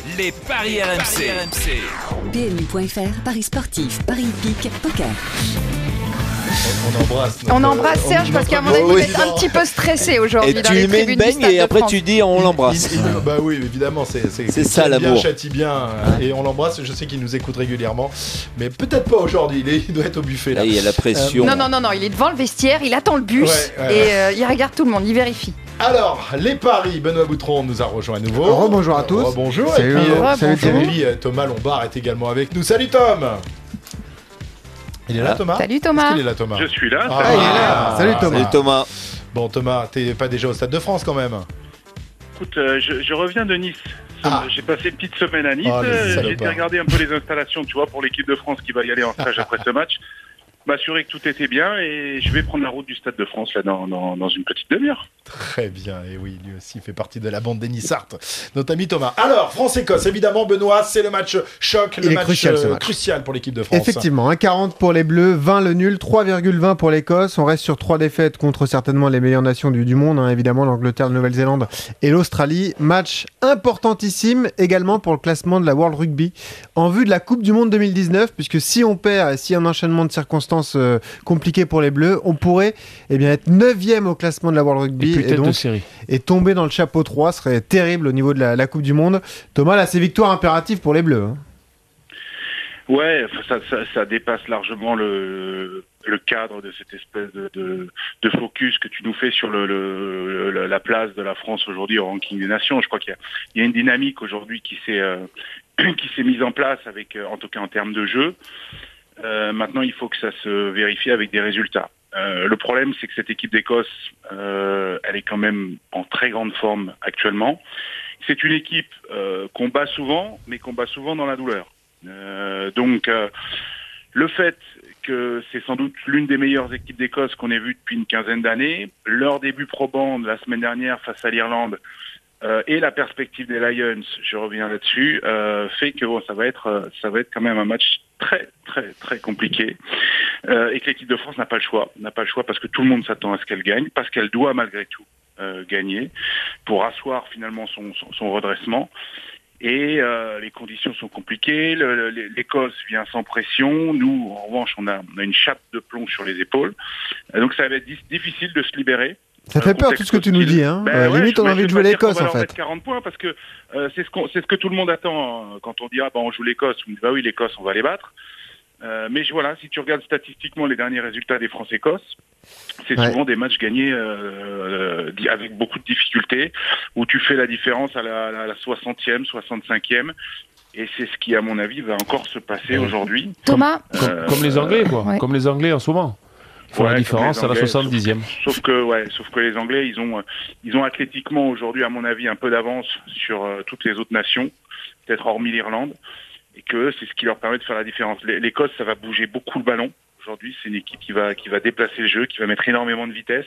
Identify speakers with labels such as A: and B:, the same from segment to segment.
A: Les paris RMC.
B: PMU.fr, paris sportifs, paris hippiques, poker.
C: On embrasse Serge parce qu'à mon avis, il va être un petit peu stressé aujourd'hui.
D: Et
C: dans
D: tu
C: les
D: lui mets une
C: tribunes du
D: baigne
C: Stade
D: et
C: de
D: après
C: France.
D: tu dis on l'embrasse.
E: Bah oui, évidemment, c'est
D: ça l'amour.
E: Bien, châtie bien, et on l'embrasse. Je sais qu'il nous écoute régulièrement, mais peut-être pas aujourd'hui. Il doit être au buffet là.
D: Là, il y a la pression.
C: Non, il est devant le vestiaire, il attend le bus et il regarde tout le monde, il vérifie.
E: Alors, les paris, Benoît Boutron nous a rejoint à nouveau.
F: Rebonjour à tous.
E: Bonjour.
F: Salut,
E: Et puis Thomas Lombard est également avec nous. Salut Tom. Il est là, Thomas?
C: Salut Thomas.
E: Est-ce qu'il est là, Thomas?
G: Je suis là.
F: il est là. Salut Thomas.
D: Salut Thomas.
E: Bon, Thomas, t'es pas déjà au Stade de France quand même?
G: Écoute, je reviens de Nice. J'ai passé une petite semaine à Nice.
E: Oh, les
G: J'ai été regarder un peu les installations, tu vois, pour l'équipe de France qui va y aller en stage après ce match. M'assurer que tout était bien et je vais prendre la route du Stade de France là dans une petite demi-heure.
E: Très bien, et oui, lui aussi fait partie de la bande des Nissart, notre ami Thomas. Alors, France-Écosse, évidemment, Benoît, c'est le match choc, le match crucial pour l'équipe de France.
F: Effectivement, 1,40 pour les Bleus, 20 le nul, 3,20 pour l'Écosse. On reste sur 3 défaites contre certainement les meilleures nations du monde, évidemment l'Angleterre, la Nouvelle-Zélande et l'Australie. Match importantissime également pour le classement de la World Rugby en vue de la Coupe du Monde 2019, puisque si on perd et s'il y a un enchaînement de circonstances compliquées pour les Bleus, on pourrait être 9e au classement de la World Rugby. Et tomber dans le chapeau 3 serait terrible au niveau de la Coupe du Monde. Thomas, là, c'est victoire impérative pour les Bleus.
G: Ouais, ça dépasse largement le cadre de cette espèce de focus que tu nous fais sur la place de la France aujourd'hui au ranking des nations. Je crois qu'il y a une dynamique aujourd'hui qui s'est mise en place avec, en tout cas en termes de jeu. Maintenant, il faut que ça se vérifie avec des résultats. Le problème, c'est que cette équipe d'Écosse, elle est quand même en très grande forme actuellement. C'est une équipe qu'on bat souvent, mais qu'on bat souvent dans la douleur. Donc, le fait que c'est sans doute l'une des meilleures équipes d'Écosse qu'on ait vues depuis une quinzaine d'années, leur début probant de la semaine dernière face à l'Irlande, et la perspective des Lions, je reviens là-dessus, fait que ça va être quand même un match très très très compliqué, et que l'équipe de France n'a pas le choix parce que tout le monde s'attend à ce qu'elle gagne, parce qu'elle doit malgré tout gagner pour asseoir finalement son redressement. Et les conditions sont compliquées. L'Écosse vient sans pression. Nous, en revanche, on a une chape de plomb sur les épaules. Donc ça va être difficile de se libérer.
F: Ça fait peur tout ce que tu nous dis. Limite, on a envie de jouer l'Écosse en fait.
G: 40 points parce que c'est ce que tout le monde attend quand on dit on joue l'Écosse. On dit oui, l'Écosse, on va les battre. Mais voilà, si tu regardes statistiquement les derniers résultats des France-Écosse, c'est souvent des matchs gagnés avec beaucoup de difficultés, où tu fais la différence à la 60e, 65e, et c'est ce qui, à mon avis, va encore se passer aujourd'hui.
C: Thomas
H: comme les Anglais, quoi. Ouais. Comme les Anglais en ce moment. Il faut la différence à la 70e.
G: Sauf que les Anglais, ils ont athlétiquement aujourd'hui, à mon avis, un peu d'avance sur toutes les autres nations, peut-être hormis l'Irlande, et que c'est ce qui leur permet de faire la différence. L'Écosse, ça va bouger beaucoup le ballon. Aujourd'hui, c'est une équipe qui va déplacer le jeu, qui va mettre énormément de vitesse.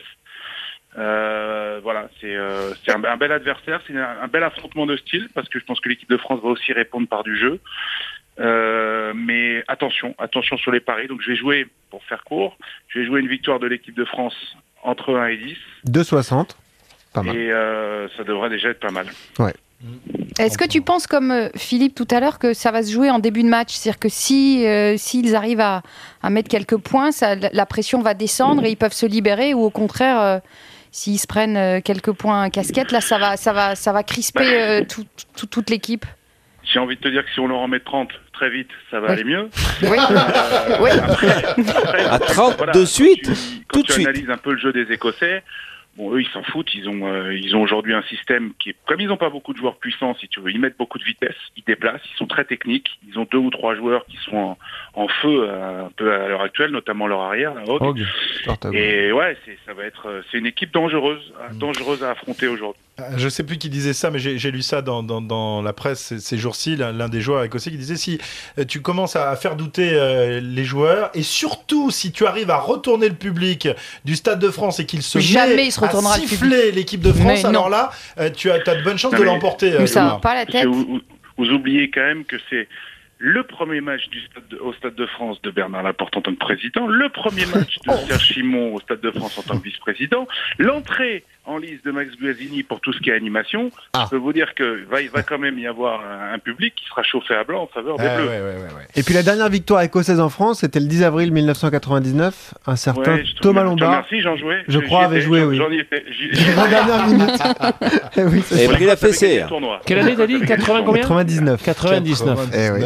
G: C'est un bel adversaire, c'est un bel affrontement de style, parce que je pense que l'équipe de France va aussi répondre par du jeu. Mais attention sur les paris. Donc je vais jouer, pour faire court, une victoire de l'équipe de France entre 1 et 10.
F: 2,60. Pas mal.
G: Et ça devrait déjà être pas mal.
F: Ouais.
C: Est-ce que tu penses, comme Philippe tout à l'heure, que ça va se jouer en début de match? C'est-à-dire que s'ils arrivent à mettre quelques points, la pression va descendre et ils peuvent se libérer, ou au contraire, s'ils se prennent quelques points casquette, là, ça va crisper toute l'équipe?
G: J'ai envie de te dire que si on leur en met 30 très vite, ça va aller mieux.
C: Oui.
G: Après,
D: à 30
G: voilà,
D: de suite,
G: quand
D: tout de
G: tu
D: suite.
G: analyses un peu le jeu des Écossais, eux ils s'en foutent, ils ont aujourd'hui un système qui est, comme ils n'ont pas beaucoup de joueurs puissants, si tu veux, ils mettent beaucoup de vitesse, ils déplacent, ils sont très techniques, ils ont 2 ou 3 joueurs qui sont en feu un peu à l'heure actuelle, notamment leur arrière, la Hogg. Et c'est une équipe dangereuse à affronter aujourd'hui.
E: Je sais plus qui disait ça, mais j'ai lu ça dans la presse ces jours-ci, l'un des joueurs écossais qui disait: si tu commences à faire douter les joueurs, et surtout si tu arrives à retourner le public du Stade de France et qu'il se met à siffler l'équipe de France, alors là, tu as de bonnes chances de l'emporter.
C: Mais ça va pas la tête.
G: Vous oubliez quand même que c'est le premier match au Stade de France de Bernard Laporte en tant que président, le premier match de Serge Simon au Stade de France en tant que vice-président, l'entrée en lice de Max Guazzini pour tout ce qui est animation. Je peux vous dire que va quand même y avoir un public qui sera chauffé à blanc en faveur des Bleus.
F: Ouais. Et puis la dernière victoire écossaise en France, c'était le 10 avril 1999. Un certain Thomas Lombard.
G: Merci, j'en jouais.
F: Je crois avait joué, oui.
G: J'en ai fait.
F: La dernière minute.
D: Oui, et pris la fessée.
H: Quelle année t'as dit 80 combien
F: 99.
H: 99.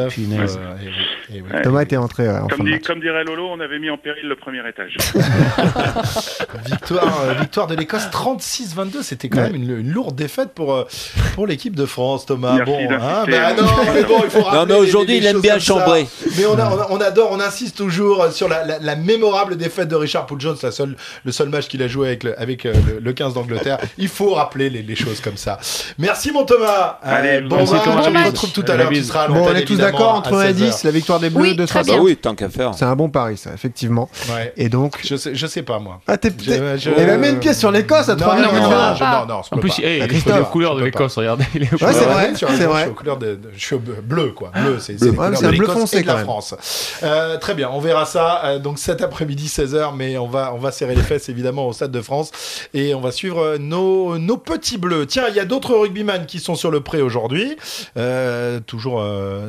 F: Thomas était entré en fin de match.
G: Comme dirait Lolo, on avait mis en péril le premier étage.
E: Victoire de l'Écosse 36-22, c'était quand même une lourde défaite pour l'équipe de France, Thomas.
G: Merci
E: Il faut rappeler.
D: Non, aujourd'hui, il aime bien chambrer.
E: Mais on adore, on insiste toujours sur la mémorable défaite de Richard Poole Jones, le seul match qu'il a joué avec le 15 d'Angleterre. Il faut rappeler les choses comme ça. Merci mon Thomas.
G: Allez,
E: on se retrouve tout à l'heure. Tu seras à l'antenne,
F: on est tous d'accord entre 1 et 10, la victoire des Bleus de 3.
D: Oui, tant qu'à faire.
F: C'est un bon pari, ça, effectivement.
E: Ouais.
F: Et donc.
E: Je sais pas, moi.
F: Il a mis une pièce sur l'Écosse à 3
E: non,
H: en plus, il est les couleurs de l'Écosse, regardez.
F: C'est vrai.
E: Je suis bleu, quoi. Bleu, c'est
F: les couleurs de l'Écosse et de
E: la France. Très bien, on verra ça donc cet après-midi 16h, mais on va serrer les fesses évidemment au Stade de France et on va suivre nos petits bleus. Tiens, il y a d'autres rugbyman qui sont sur le pré aujourd'hui. Toujours,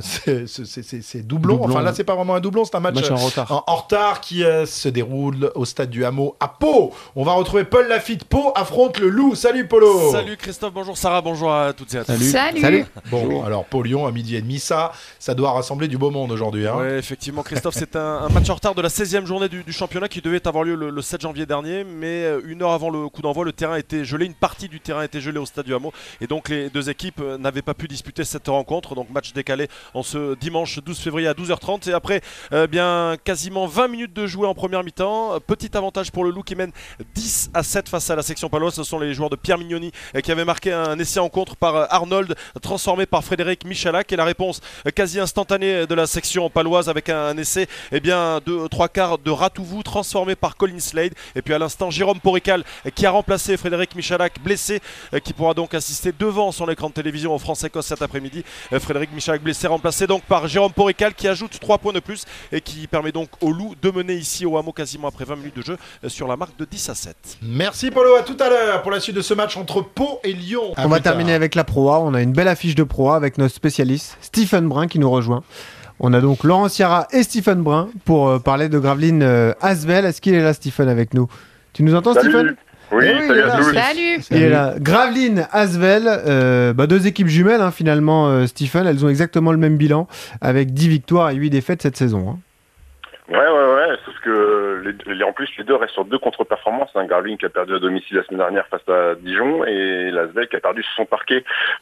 E: c'est doublon. Enfin là, c'est pas vraiment un doublon, c'est un match en retard qui se déroule au Stade du Hameau à Pau. On va retrouver Paul Lafitte. Pau affronte le Loup. Salut Polo.
I: Salut Christophe, bonjour Sarah, bonjour à toutes et à tous.
C: Salut.
E: Bon, alors Pau-Lyon à 12h30, ça doit rassembler du beau monde aujourd'hui. Hein.
I: Oui, effectivement Christophe, c'est un match en retard de la 16e journée du championnat qui devait avoir lieu le 7 janvier dernier, mais une heure avant le coup d'envoi, le terrain était gelé, une partie du terrain était gelée au Stade du Hameau, et donc les deux équipes n'avaient pas pu disputer cette rencontre, donc match décalé en ce dimanche 12 février à 12h30, et après quasiment 20 minutes de jouer en première mi-temps, petit avantage pour le Loup qui mène 10-7 face à la section paloise. Ce sont les joueurs de Pierre Mignoni qui avaient marqué un essai en contre par Arnold, transformé par Frédéric Michalak, et la réponse quasi instantanée de la section paloise avec un essai de 3/4 de Ratouvou, transformé par Colin Slade, et puis à l'instant Jérôme Porical qui a remplacé Frédéric Michalak, blessé, qui pourra donc assister devant son écran de télévision au France-Écosse cet après-midi. Frédéric Michalak blessé, remplacé donc par Jérôme Porical qui ajoute 3 points de plus et qui permet donc au Loup de mener ici au Hameau quasiment après 20 minutes de jeu sur la marque de 10-7.
E: Merci Polo, à tout à l'heure pour la suite de ce match entre Pau et Lyon.
F: On va terminer avec la Pro A. On a une belle affiche de Pro A avec notre spécialiste Stephen Brun qui nous rejoint. On a donc Laurent Sierra et Stephen Brun pour parler de Gravelines Asvel. Est-ce qu'il est là, Stephen, avec nous? Tu nous entends, Stephen?
G: Oui, salut à tous.
C: Salut.
F: Il est là. Gravelines Asvel, deux équipes jumelles finalement, Stephen. Elles ont exactement le même bilan avec 10 victoires et 8 défaites cette saison. Hein.
J: Ouais, sauf que en plus les deux restent sur 2 contre-performances. Gravelines qui a perdu à domicile la semaine dernière face à Dijon et l'Asvel qui a perdu sur son parquet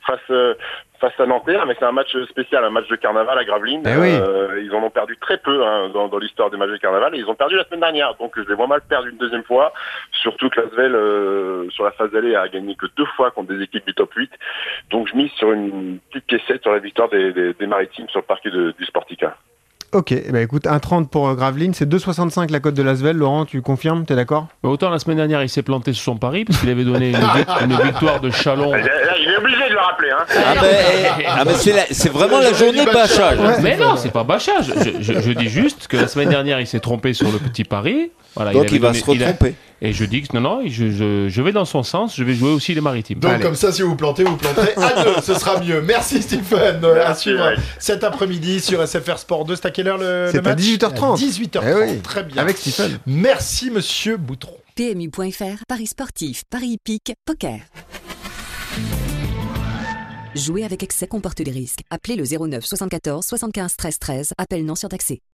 J: face à Nanterre, mais c'est un match spécial, un match de carnaval à Gravelines. Ils en ont perdu très peu dans l'histoire des matchs de carnaval et ils ont perdu la semaine dernière, donc je les vois mal perdre une deuxième fois, surtout que l'Asvel sur la phase d'aller a gagné que 2 fois contre des équipes du top 8, donc je mise sur une petite piécette sur la victoire des Maritimes sur le parquet du Sportica.
F: Ok, écoute, 1,30 pour Gravelines, c'est 2,65 la cote de l'Asvel. Laurent, tu confirmes, t'es d'accord?
H: Autant la semaine dernière, il s'est planté sur son pari parce qu'il avait donné une victoire de Chalon.
J: Là, il est obligé de le rappeler.
D: Mais c'est vraiment la journée bâchage.
H: Ouais. Mais non, c'est pas bâchage. Je dis juste que la semaine dernière, il s'est trompé sur le petit pari. Voilà,
D: donc il va se retromper.
H: Et je dis que non, je vais dans son sens, je vais jouer aussi les Maritimes.
E: Donc comme ça, si vous planterez à 2, ce sera mieux. Merci Stephen. À suivre cet après-midi sur SFR Sport 2. C'est à quelle heure le match?
F: C'est à 18h30.
E: 18h30, très bien.
F: Avec Stephen.
E: Merci Monsieur Boutron.
B: PMU.fr, paris sportif, paris hippique, poker. Jouer avec excès comporte des risques. Appelez le 09 74 75 13 13. Appel non surtaxé.